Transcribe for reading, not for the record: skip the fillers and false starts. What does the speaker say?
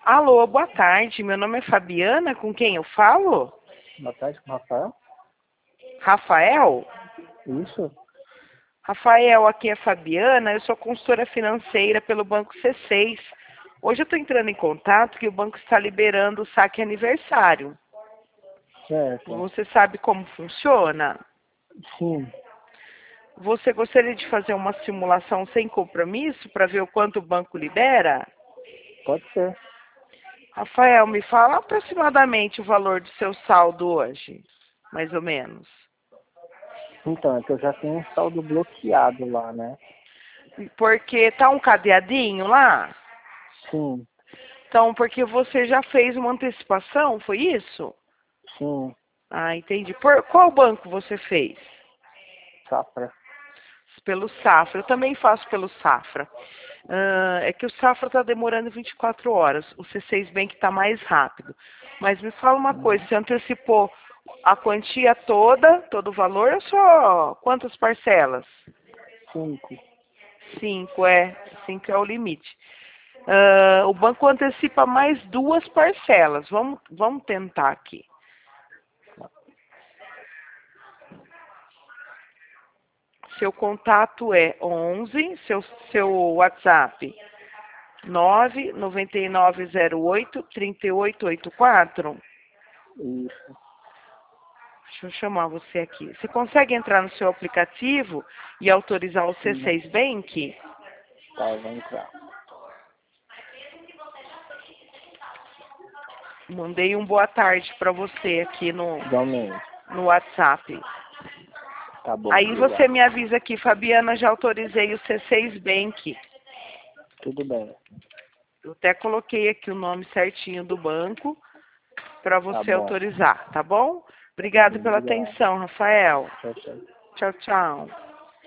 Alô, boa tarde. Meu nome é Fabiana. Com quem eu falo? Boa tarde, com o Rafael. Rafael? Isso? Rafael, aqui é Fabiana. Eu sou consultora financeira pelo Banco C6. Hoje eu estou entrando em contato que o banco está liberando o saque aniversário. Certo. Você sabe como funciona? Sim, Você gostaria de fazer uma simulação sem compromisso para ver o quanto o banco libera? pode ser. Rafael, me fala aproximadamente o valor do seu saldo hoje, mais ou menos. Então, é que eu já tenho um saldo bloqueado lá, né? Porque tá um cadeadinho lá? Sim, Então, porque você já fez uma antecipação, foi isso? sim, Ah, entendi. Por qual banco você fez? Safra. Pelo Safra. Eu também faço pelo Safra. É que o Safra está demorando 24 horas. O C6 Bank está mais rápido. Mas me fala uma coisa, você antecipou a quantia toda, todo o valor, ou só quantas parcelas? 5. 5, é. 5 é o limite. O banco antecipa mais 2 parcelas. Vamos tentar aqui. Seu contato é 11, seu WhatsApp 99908-3884. Isso. Deixa eu chamar você aqui. Você consegue entrar no seu aplicativo e autorizar o Sim. C6 Bank? Tá, eu vou entrar. Mandei um boa tarde para você aqui Igualmente. no WhatsApp. Tá bom, Aí você obrigado. me avisa aqui, Fabiana, já autorizei o C6 Bank. Tudo bem. Eu até coloquei aqui o nome certinho do banco para Tá você bom. autorizar, tá bom? Obrigado Sim, pela obrigado. atenção, Rafael. Tchau, tchau. Tchau, tchau.